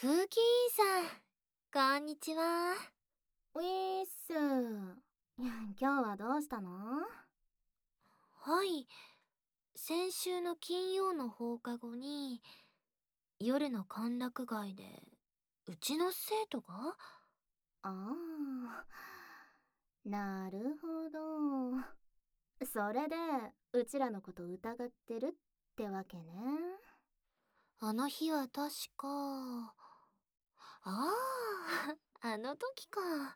風紀委員さん、こんにちは。 ウィース。今日はどうしたの？ はい、先週の金曜の放課後に、夜の歓楽街で、うちの生徒が。 ああ、なるほど。それで、うちらのこと疑ってるってわけね。 あの日は確か、ああの時か。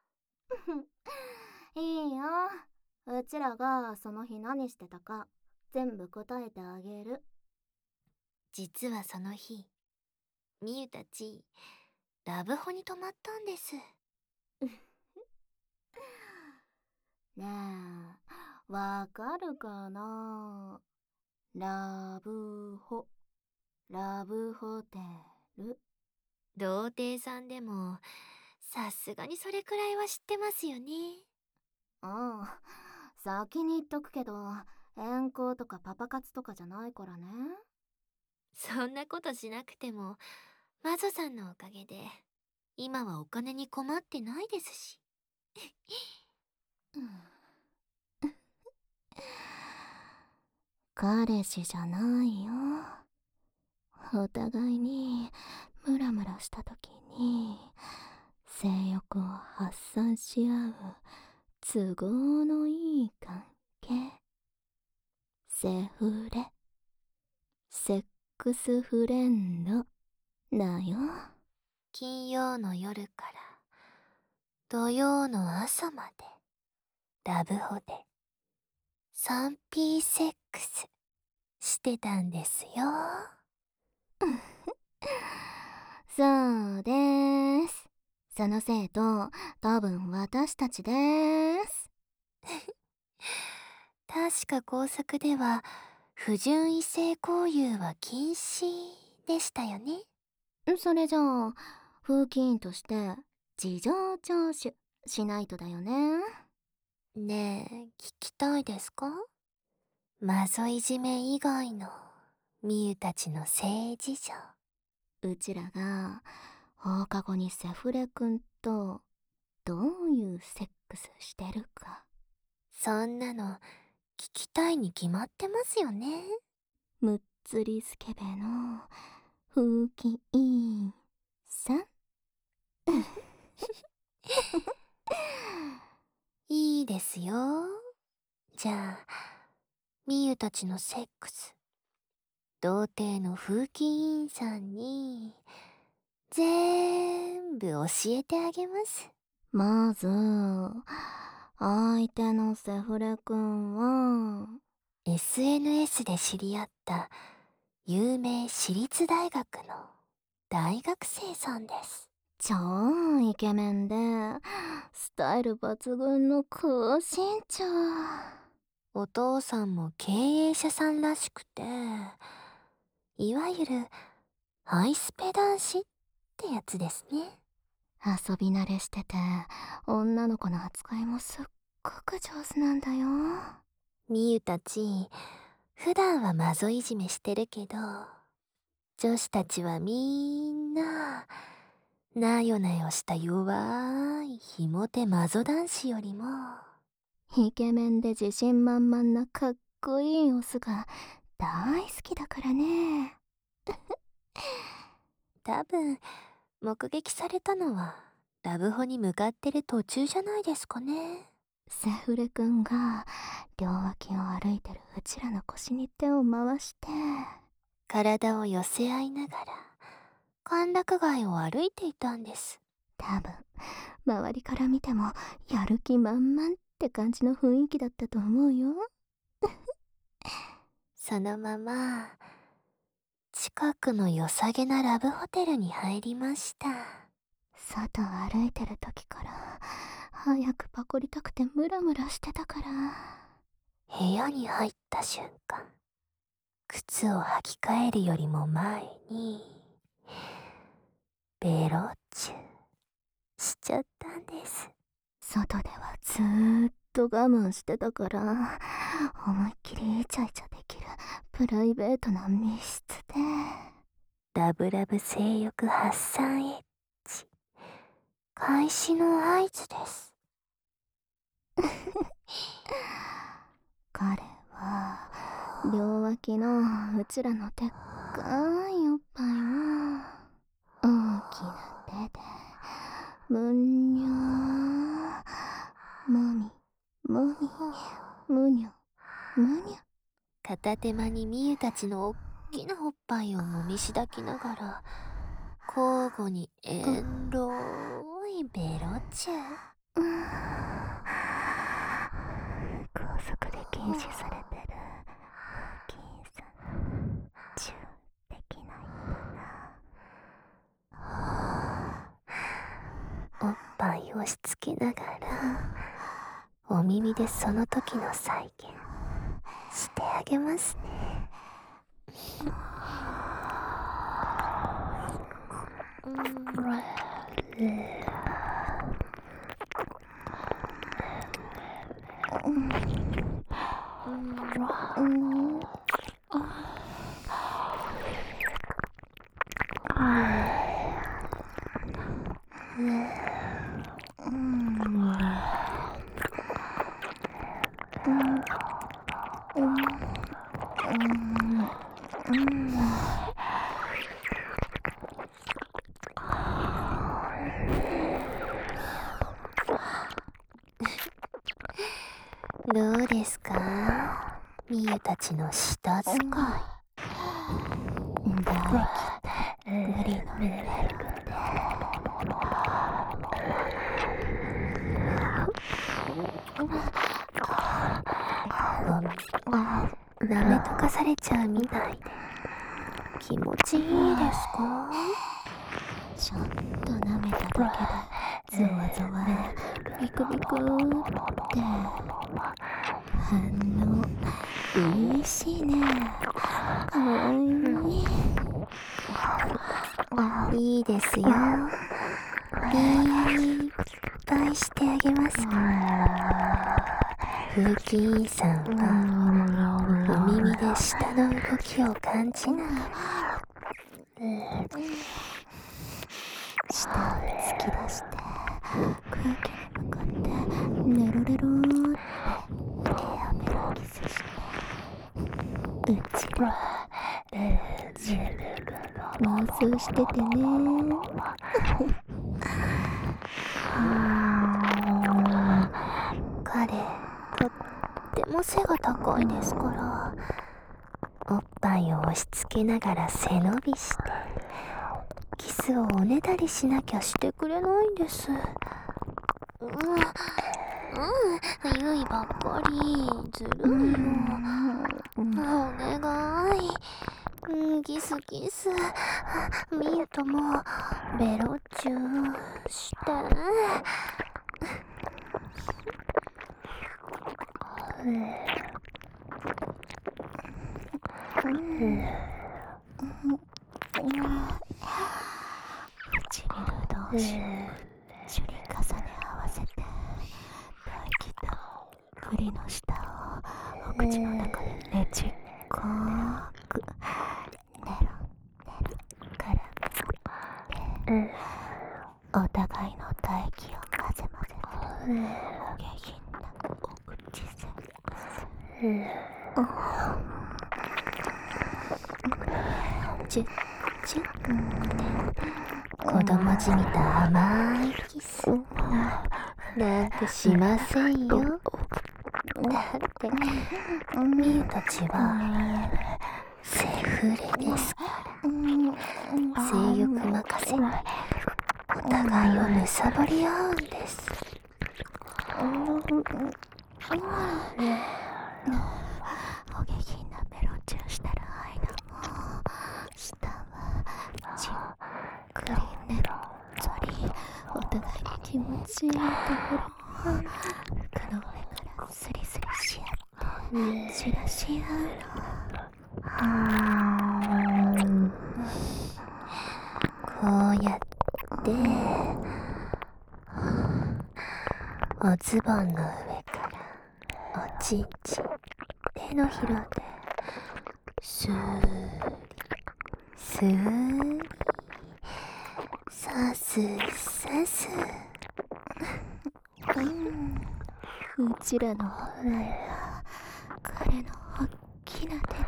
いいよ。うちらがその日何してたか、全部答えてあげる。 実はその日、みゆたち、ラブホに泊まったんです。 ねえ、わかるかな？ラブホ、ラブホテル。 童貞さんでも、さすがにそれくらいは知ってますよね。 うん、先に言っとくけど、遠行とかパパ活とかじゃないからね。 そんなことしなくても、マゾさんのおかげで、今はお金に困ってないですし。 彼氏じゃないよ。お互いにムラムラした時に性欲を発散し合う都合のいい関係。セフレ、セックスフレンドだよ。 金曜の夜から土曜の朝まで、ラブホで 3P セックスしてたんですよ。 そうでーす。その生徒、多分私たちでーす。 確か校則では、不純異性交友は禁止でしたよね。 それじゃあ、風紀委員として事情聴取しないとだよね。 ねえ、聞きたいですか？マゾいじめ以外のみゆたちの性事情。 うちらが放課後にセフレ君とどういうセックスしてるか。 そんなの聞きたいに決まってますよね。 むっつりスケベの風紀委員さん。 いいですよ。じゃあ、みゆたちのセックス、童貞の風紀委員さんに、全部教えてあげます。 まず、相手のセフレ君は、 SNS で知り合った有名私立大学の大学生さんです。 超イケメンで、スタイル抜群の高身長。 お父さんも経営者さんらしくて、いわゆるハイスペ男子ってやつですね。 遊び慣れしてて、女の子の扱いもすっごく上手なんだよ。 みゆたち、普段はマゾいじめしてるけど、女子たちはみんな、なよなよした弱いひも手マゾ男子よりも、 イケメンで自信満々なかっこいいオスが大好きだからね。 多分、目撃されたのは、ラブホに向かってる途中じゃないですかね。 セフレ君が両脇を歩いてるうちらの腰に手を回して、 体を寄せ合いながら、歓楽街を歩いていたんです。 多分周りから見てもやる気満々って感じの雰囲気だったと思うよ。 そのまま、近くの良さげなラブホテルに入りました。 外を歩いてる時から早くパコりたくてムラムラしてたから。 部屋に入った瞬間、靴を履き替えるよりも前に、ベロチュしちゃったんです。 外ではずーっと我慢してたから、思いっきりイチャイチャできるプライベートな密室で。 ラブラブ性欲発散エッチ開始の合図です。 彼は両脇のうちらのでっかいおっぱいを大きな手でむにょーもみもみむにょむにょ。 片手間にみゆたちのおっきなおっぱいをもみしだきながら交互にエンロいベロチュー。 高速で禁止されてる金さんチューできないんだな。 おっぱい押し付けながらお耳でその時の再現してあげますね。どうですか、みゆたちの舌使い。 大気グリのメロなめとかされちゃうみたいで気持ちいいですか？ ちょっと舐めただけでゾワゾワビクビクって反応いいしね。かわいい。 いいですよ。いっぱいしてあげます。風紀委員さんはお耳で舌の動きを感じながら舌を突き出して空気に向かってネロレローって手やめをキスしてうち妄想しててね。 彼とっても背が高いですからおっぱいを押し付けながら背伸びしてキスをおねだりしなきゃしてくれないんです。ゆいばっかりずるいよ。お願い。キスキス。みゆともベロチューして。 唇同士チュリ重ね合わせて大気と栗の下をお口の中でねちっこーくネロネロからめてお互いの唾液を混ぜ混ぜてお下品なお口セックス。 チュッチュッ子供じみた甘いキスなんてしませんよ。だってみゆたちはセフレですから性欲任せにお互いをむさぼり合うんです。 お下品なベロチューしてる間も舌はじっくりねっとりお互いに気持ちいいところを服の上からスリスリし合って散らし合うの。 こうやっておズボンの上からおちんちん手のひらでスーリスふーりさすさす。 うちらの本来は彼の大きな手で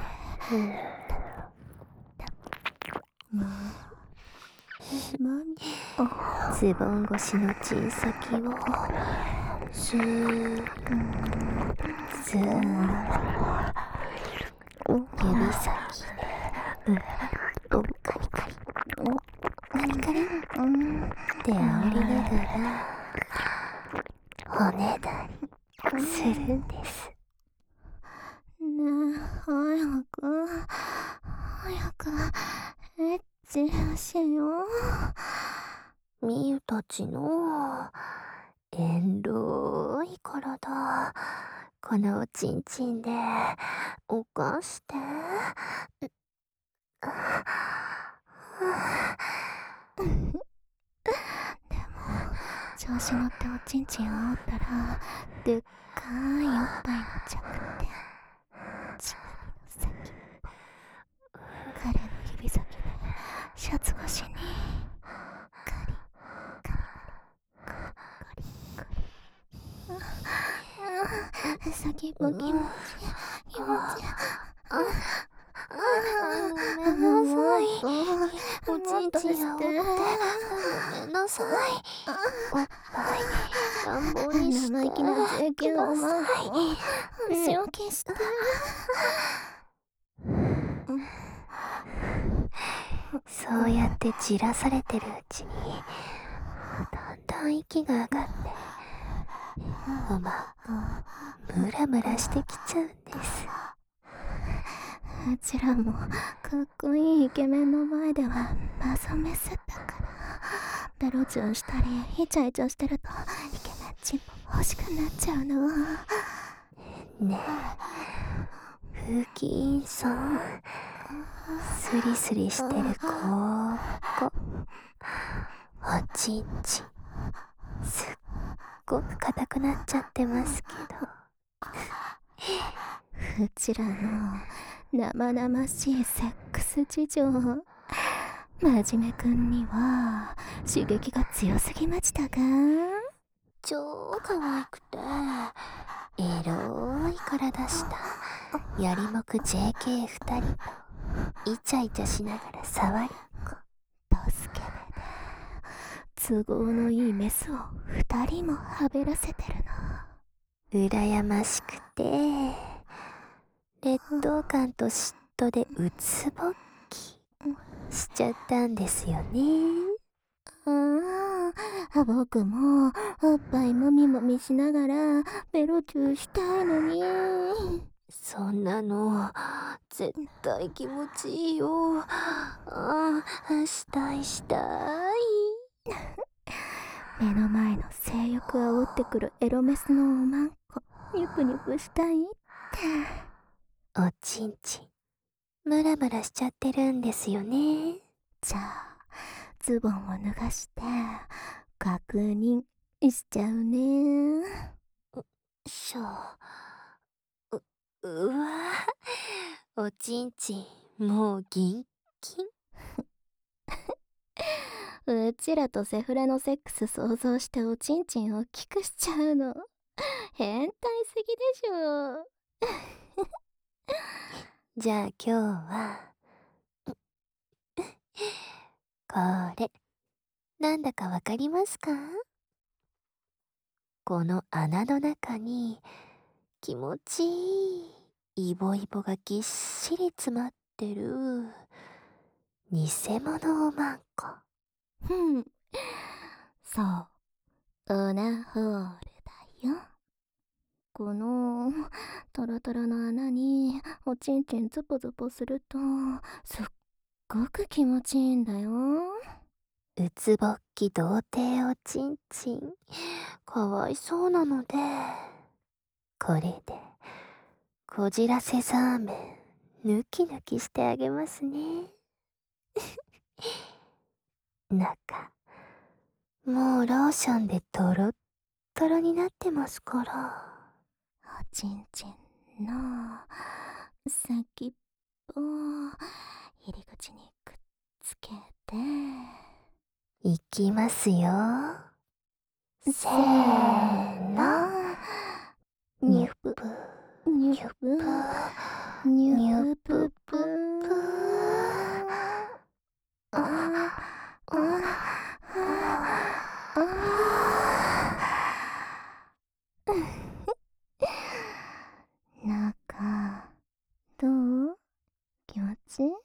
もうマミズボン越しのチン先をスースー指先でカリカリカリカリって煽りながら骨だりするんです。 ねえ、早くエッチしよう。 みゆたちの遠慮い体、このおちんちんでおかして。 調子乗っておちんちんを折ったらでっかいおっぱいの着点、乳首の先っぽ、彼の指先でシャツ越しにカリカリカリカリ先っぽ気持ちいい気持ちいい。 ごめんなさい。おちんちんを折ってごめんなさい。おっぱい乱暴にして生意気な JK のマンコ足を消して。 そうやってじらされてるうちにだんだん息が上がってうまくムラムラしてきちゃうんです。 うちらもかっこいいイケメンの前ではマゾメスだからベロチュンしたりイチャイチャしてるとイケメンチンポ欲しくなっちゃうの。 ねえ風紀委員さん、スリスリしてるここおちんちんすっごく硬くなっちゃってますけどうちらの生々しいセックス事情、真面目くんには刺激が強すぎましたが、 超可愛くてエロい体したやりもく JK2 人とイチャイチャしながら触りっこドスケベで都合のいいメスを2人もはべらせてるの。 羨ましくて劣等感と嫉妬でうつぼっきしちゃったんですよね。 僕もおっぱいもみもみしながらベロチューしたいのに。 そんなの絶対気持ちいいよ。したいしたい。 目の前の性欲煽ってくるエロメスのおまんこニュプニュプしたいって。 おちんちんムラムラしちゃってるんですよね。 じゃあズボンを脱がして確認しちゃうね。 うわおちんちんもうギンギン。 うちらとセフレのセックス想像しておちんちん大きくしちゃうの変態すぎでしょ。 じゃあ今日はこれなんだかわかりますか？この穴の中に気持ちいいイボイボがぎっしり詰まってる偽物おまんこ。 そう、オナホールだよ。このトロトロの穴におちんちんズポズポするとすっごく気持ちいいんだよ。 うつぼっき童貞おちんちんかわいそうなのでこれでこじらせザーメンヌキヌキしてあげますね。中もうローションでトロットロになってますから。 おちんちんの先っぽ入り口にくっつけて、 いきますよ。 せーの。 にゅっぷにゅっぷにゅっぷぷ。中、どう？気持ちいい？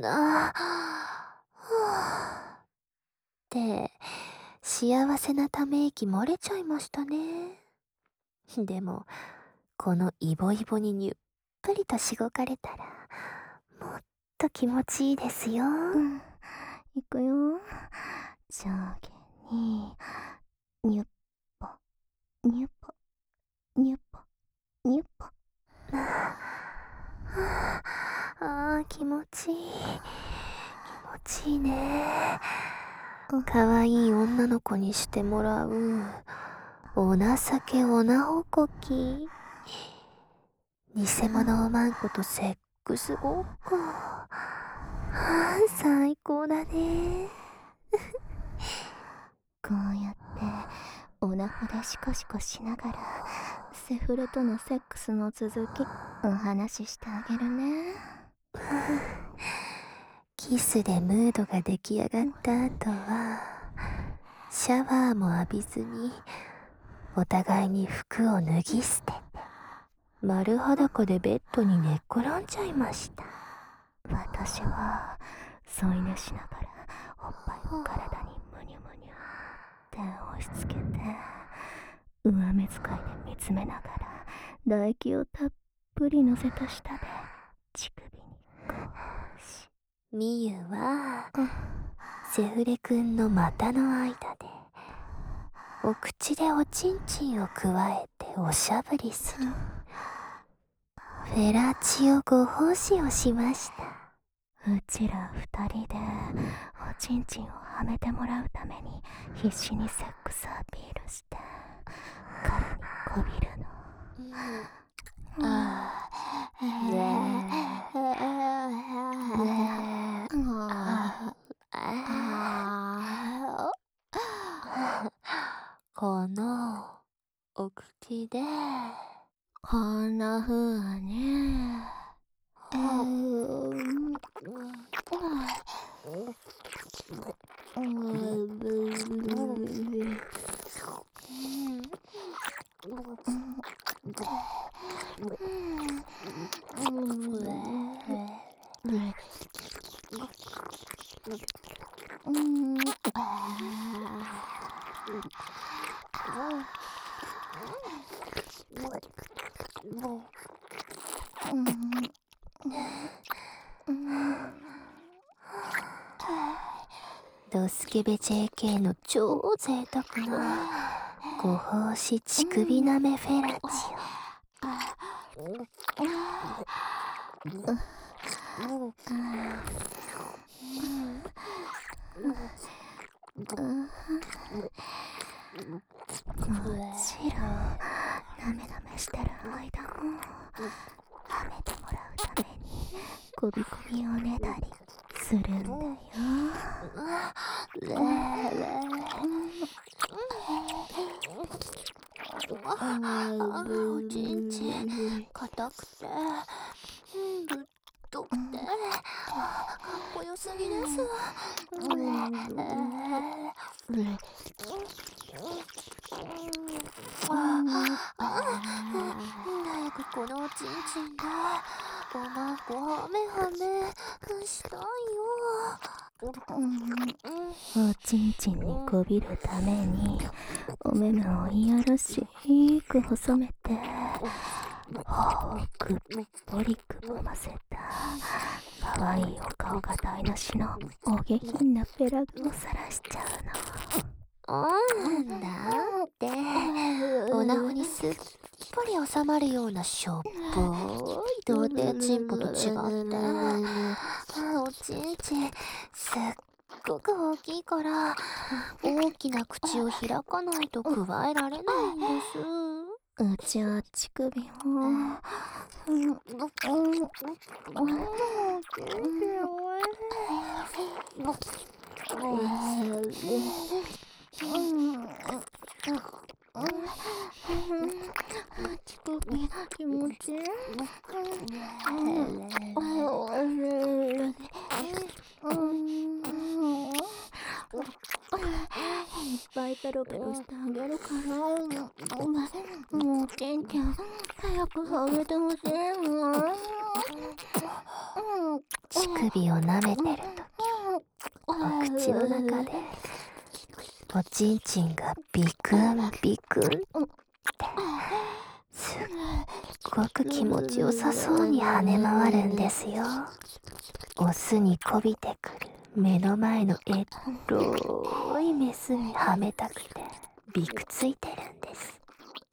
って幸せなため息漏れちゃいましたね。でもこのイボイボににゅっぷりとしごかれたらもっと気持ちいいですよ。 いくよ。上下ににゅっぽにゅっぽにゅっぽにゅっぽ。 気持ちいい。気持ちいいね。かわいい女の子にしてもらうお情けおなほこき。偽物おまんことセックスごっこ。最高だね。 こうやってオナホでシコシコしながらセフレとのセックスの続きお話ししてあげるね。 キスでムードが出来上がった後はシャワーも浴びずにお互いに服を脱ぎ捨てて丸裸でベッドに寝っ転んじゃいました。 私は添い寝しながらおっぱいを体にムニュムニュって押し付けて上目遣いで見つめながら唾液をたっぷり乗せた舌で乳首にゴーし。 みゆはセフレくんの股の間でお口でおちんちんをくわえておしゃぶりするフェラチオご奉仕をしました。 うちら二人でおちんちんをはめてもらうために必死にセックスアピールして彼にこびるの。 このお口でこんな風にドスケベ JK の超贅沢なご奉仕乳首なめフェラチもちろんなめなめしてる間もはめてもらうためにこびこびをねだりするんだよ。 おちんちん硬くてぶっとくてかっこよすぎです。早くこのおちんちんでおまんこはめはめしたいよ。 おちんちんにこびるためにお目目をいやらしく細めて頬をくっぽりくぼませたかわいいお顔が台無しのお下品なペラグをさらしちゃうの。 だっておなほにすっぽり収まるようなしょっぽい童貞チンポと違っておちんちんすっごく大きいから大きな口を開かないとくわえられないんです。 うちは乳首を乳首気持ちいい。いっぱいペロペロしてあげるから、もうちんちん早くあげてほしいな。 乳首を舐めてるとき、お口の中でおちんちんがビクンビクンってすっごく気持ちよさそうに跳ね回るんですよ。オスにこびてくる目の前のエロいメスにはめたくてびくついてるんです。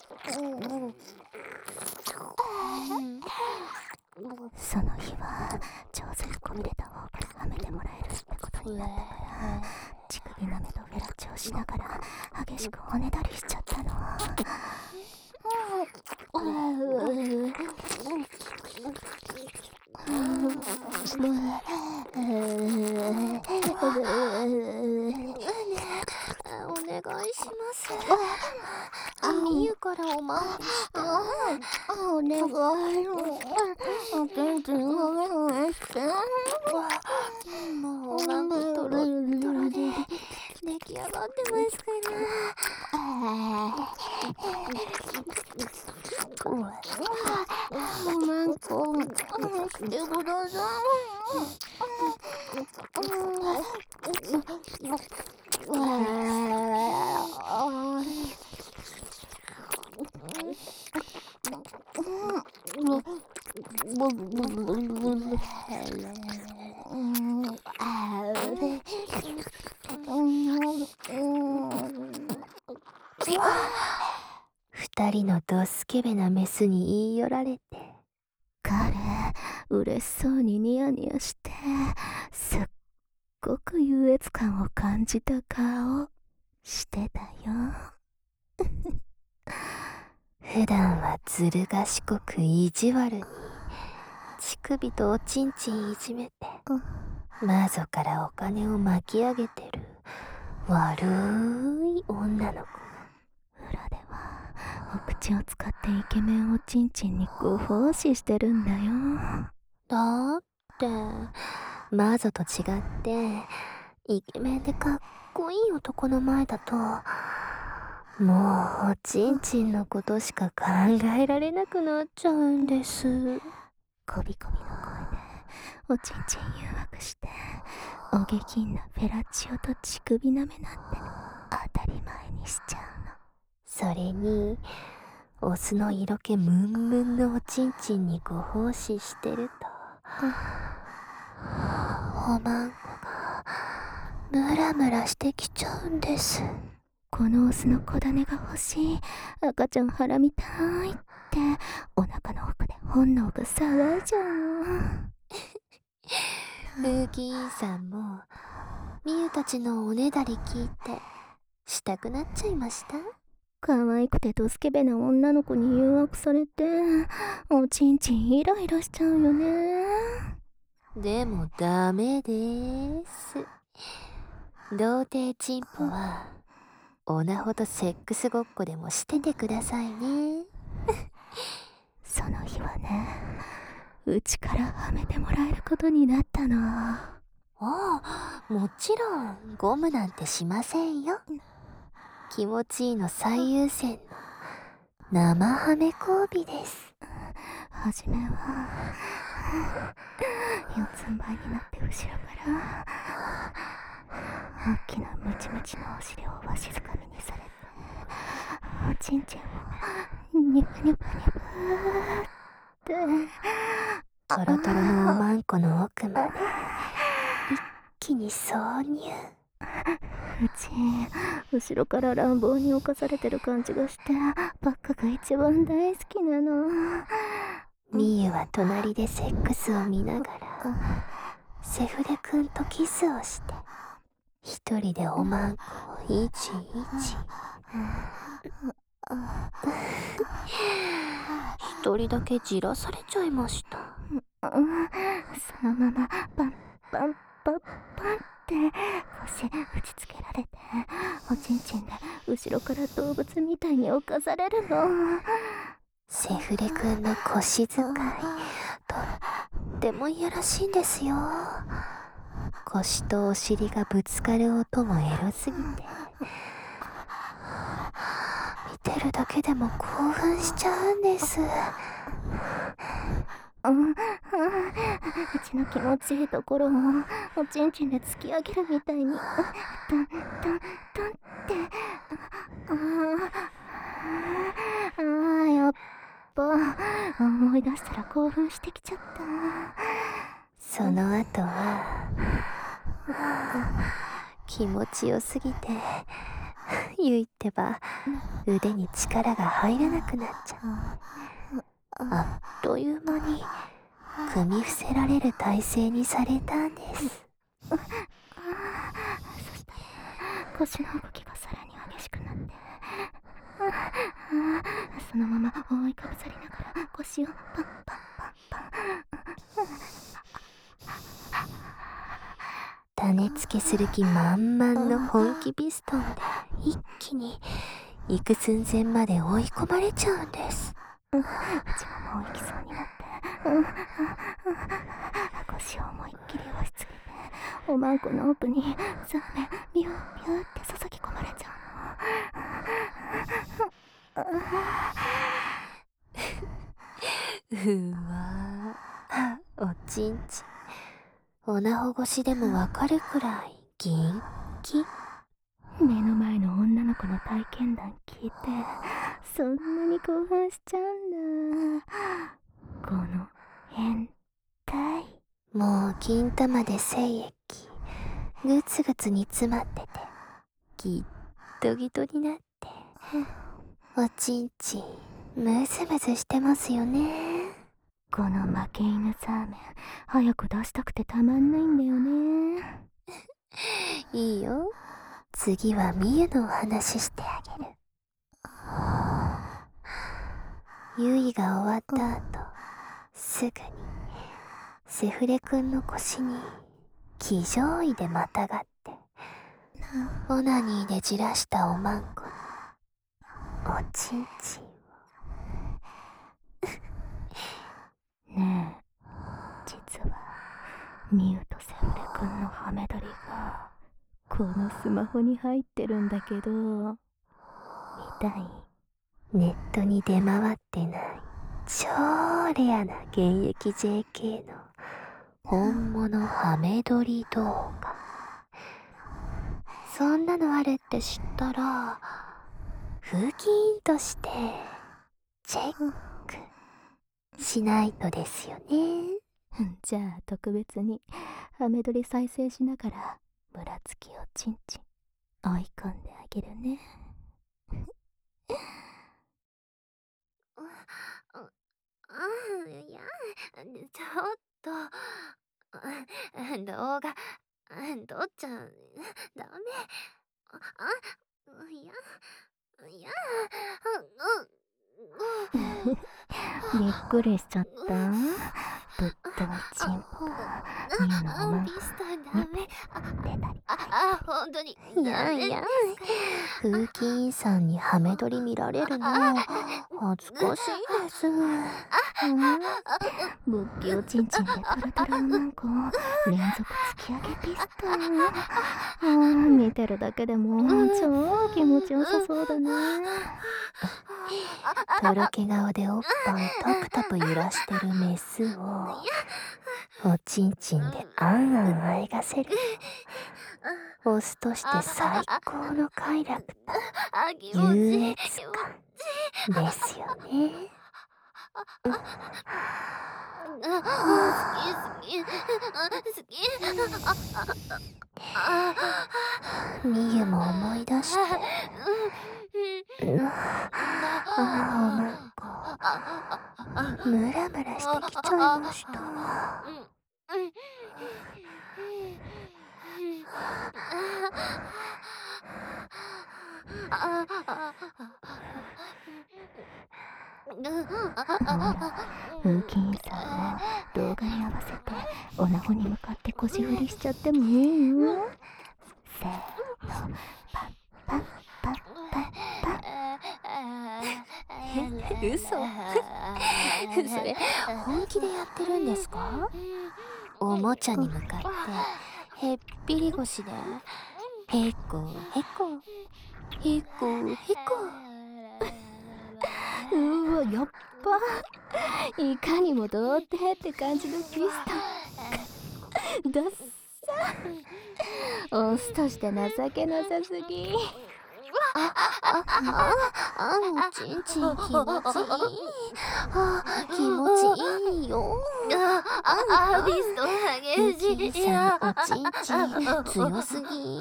その日は上手にこびれた方がはめてもらえるってことになったから乳首舐めとフェラチオしながら激しくおねだりしちゃったの。 お願いします。みゆからおまわりして。 お願い。おちんちんごめんねして。 もうおまんことろっとろで出来上がってますから。 おまんこしてくださ二人のドスケベなメスに言い寄られて、 彼嬉しそうにニヤニヤしてすっごく優越感を感じた顔してたよ。 普段はずる賢く意地悪に乳首とおちんちんいじめてマゾからお金を巻き上げてる悪い女の子が裏ではお口を使ってイケメンおちんちんにご奉仕してるんだよ。 だってマゾと違ってイケメンでかっこいい男の前だともうおちんちんのことしか考えられなくなっちゃうんです。 こびこびの声でおちんちん誘惑してお下品なフェラチオと乳首舐めなんて当たり前にしちゃうの。 それにオスの色気ムンムンのおちんちんにご奉仕してるとおまんこがムラムラしてきちゃうんです。 このオスの子種が欲しい、赤ちゃん腹みたいってお腹の奥で本能が騒いじゃうの。 ブーギーさんもみゆたちのおねだり聞いてしたくなっちゃいました。 可愛くてドスケベな女の子に誘惑されておちんちんイライラしちゃうよね。 でもダメです。童貞チンポはオナほどセックスごっこでもしててくださいね。 その日はね、うちからはめてもらえることになったの。 ああ、もちろんゴムなんてしませんよ。気持ちいいの最優先の生はめ交尾です。 はじめは四つん這いになって後ろから大きなムチムチのお尻をわしづかみにされておちんちんをニャパニャパニャパってトロトロのおまんこの奥まで一気に挿入。 うち後ろから乱暴に侵されてる感じがしてばっかが一番大好きなの。 みゆは隣でセックスを見ながらセフレくんとキスをして一人でおまんこをいちいち一人だけじらされちゃいました。 そのままパンパンパッパンって腰打ちつけられて、おちんちんで後ろから動物みたいに侵されるの。 セフレくんの腰使い、とってもいやらしいんですよ。腰とお尻がぶつかる音もエロすぎて、見てるだけでも興奮しちゃうんです。 うちの気持ちいいところをおちんちんで突き上げるみたいにトントントンってやっぱ思い出したら興奮してきちゃった。 その後は気持ちよすぎて、ゆいってば腕に力が入らなくなっちゃう。あっという間に組み伏せられる体勢にされたんです。 そしたら腰の動きがさらに激しくなって、そのまま覆いかぶさりながら腰をパンパンパンパン。 種付けする気満々の本気ピストンで一気に行く寸前まで追い込まれちゃうんです。 うちももう行きそうになって、腰を思いっきり押し付けて、おまんこの奥にザーメンビュービューって注ぎ込まれちゃうわー、おちんちんおなほ越しでもわかるくらいギンギン。 目の前の女の子の体験談聞いて、そんなに興奮しちゃうんだ。この変態。 もう金玉で精液ぐつぐつ煮詰まってて、ギットギトになって、おちんちんムズムズしてますよね。 この負け犬ザーメン早く出したくてたまんないんだよね。 いいよ、次はみゆのお話してあげる。ゆいが終わった後、すぐにセフレくんの腰に騎乗位でまたがって、オナニーでじらしたおまんこにおちんちんをねえ、実はミュウとセフレくんのハメ撮りがこのスマホに入ってるんだけど、見たい？ ネットに出回ってない超レアな現役 JK の本物ハメ撮り動画。そんなのあるって知ったら風紀委員としてチェックしないとですよね。 じゃあ特別にハメ撮り再生しながらムラつきをちんちん追い込んであげるね。 いや、ちょっと、動画、撮っちゃダメ。いや、 びっくりしちゃった？ぶっといチンポがミュウのおまんこ出たり。 ほんとに。いやいや、風紀委員さんにハメ撮り見られるの恥ずかしいです。 ぶっきおちんちんでタラタラおまんこを連続突き上げピストン。見てるだけでも超気持ちよさそうだね。 とろけ顔でおっぱいタプタプ揺らしてるメスをおちんちんであんあんあえがせるオスとして最高の快楽と優越感ですよね。みゆも思い出しておまんこムラムラしてきちゃいました。 ほら、風紀委員さんも動画に合わせてオナホに向かって腰振りしちゃってもいいよ。せーの、パッパッパッパッパッ。 嘘それ本気でやってるんですか？おもちゃに向かってへっぴり腰でへこへこへこへこ。 うわ、やっば。いかにも童貞って感じのピストン。ダッサ。オスとして情けなさすぎ。 おちんちん気持ちいい。気持ちいいよ。 ピストン激しい。 おちんさんおちんちん強すぎ。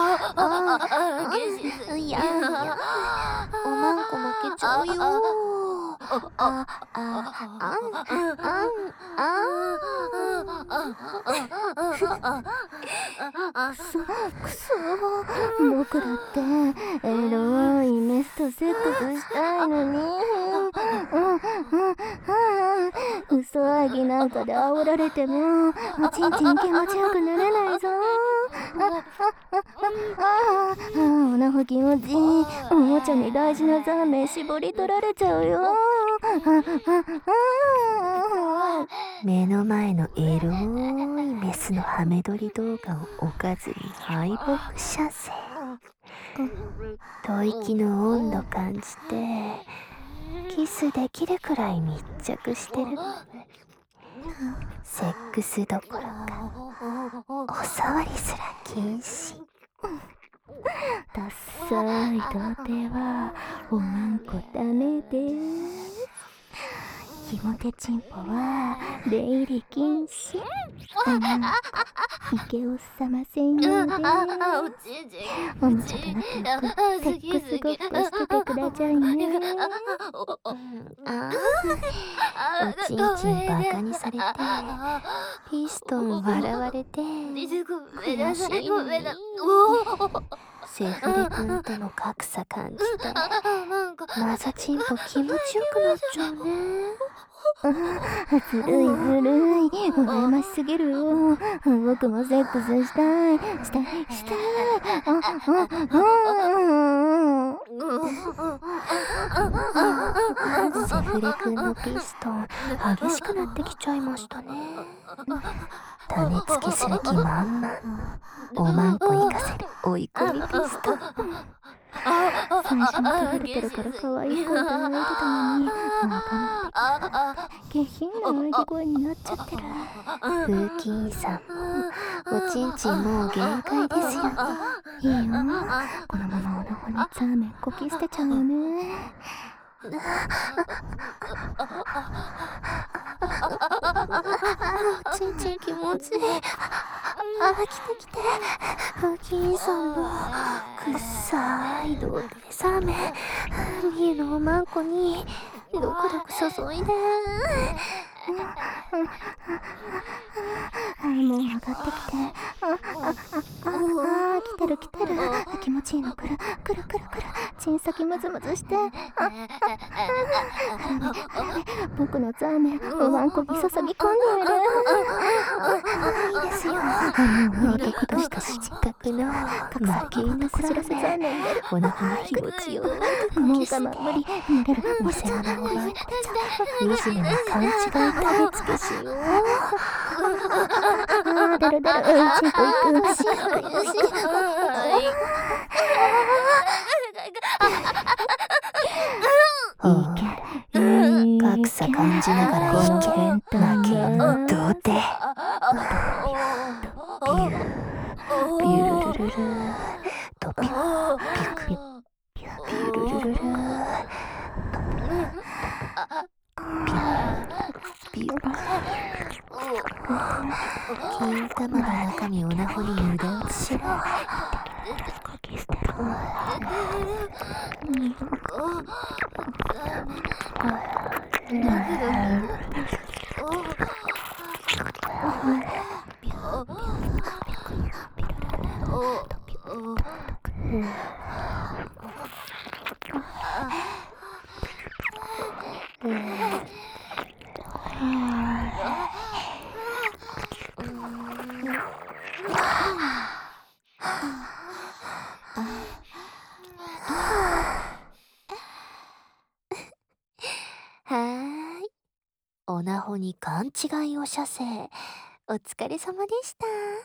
いやおまんこ負けちゃうよ。 くそ、僕だってエロいメスとセックスしたいのに。嘘あぎなんかで煽られてもおちんちん気持ちよくならないぞ。おなほ気持ちいい。おもちゃに大事なザーメン絞り取られちゃうよ。 目の前のエロいメスのハメ撮り動画を置かずに敗北射精。吐息の温度感じてキスできるくらい密着してる。セックスどころかお触りすら禁止。 ダッサい童貞はおまんこダメです。ひもてちんぽは出入り禁止。池をさませんようで。おもちゃと仲良くセックスごっこしててくださいね。 おちんちんバカにされてピストン笑われて悔しいのにセフレ君との格差感じてマザチンポ気持ちよくなっちゃうね。 ずるいずるい、羨ましすぎるよ。僕もセックスしたいしたいしたい。 セフレ君のピストン激しくなってきちゃいましたね。種付けする気満々。おまんこ行かせる追い込みピストン。 最初に取られてるから可愛い子って泣いてたのに、下品な泣き声になっちゃってる。 風紀委員さんもおちんちんもう限界ですよね。 いいよ、このままおなほにザーメンこき捨てちゃうよね。 おちんちん気持ちいい。来て風紀委員さんのくっさい童貞サメミーのおまんこにどくどく注いで。 もう上がってきて。来てる来てる。気持ちいいのくるくるくるくる。チン先ムズムズして。僕のザーメンおわんこに注ぎ込んでる。 いいですよ。ロケとした失格の負け犬こじらせザーメン出る。 お腹の気持ちよくもう我慢無理。寝れる。 お世話のおばあちゃん惨めな勘違い種付けしよう。 出る出る。チンポ行く。 格差感じながら引け負け犬童貞。ピュルルルルとピュピュピュピュルルルルピュピュ金玉の中身オナホに無駄打ちしろ。 ホに勘違いお射精。お疲れ様でした。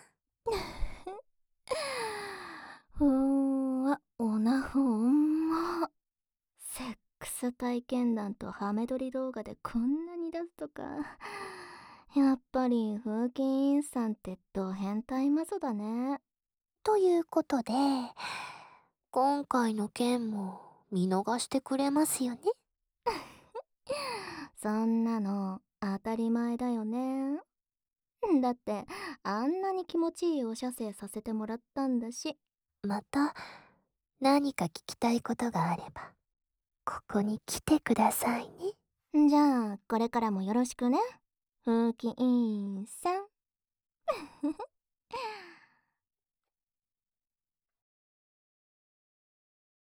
オナホんま。セックス体験談とハメ撮り動画でこんなに出すとか。やっぱり風紀委員さんってド変態マゾだね。 ということで、今回の件も見逃してくれますよね。 そんなの当たり前だよね。だってあんなに気持ちいいお射精させてもらったんだし。 また何か聞きたいことがあればここに来てくださいね。 じゃあこれからもよろしくね、風紀委員さん。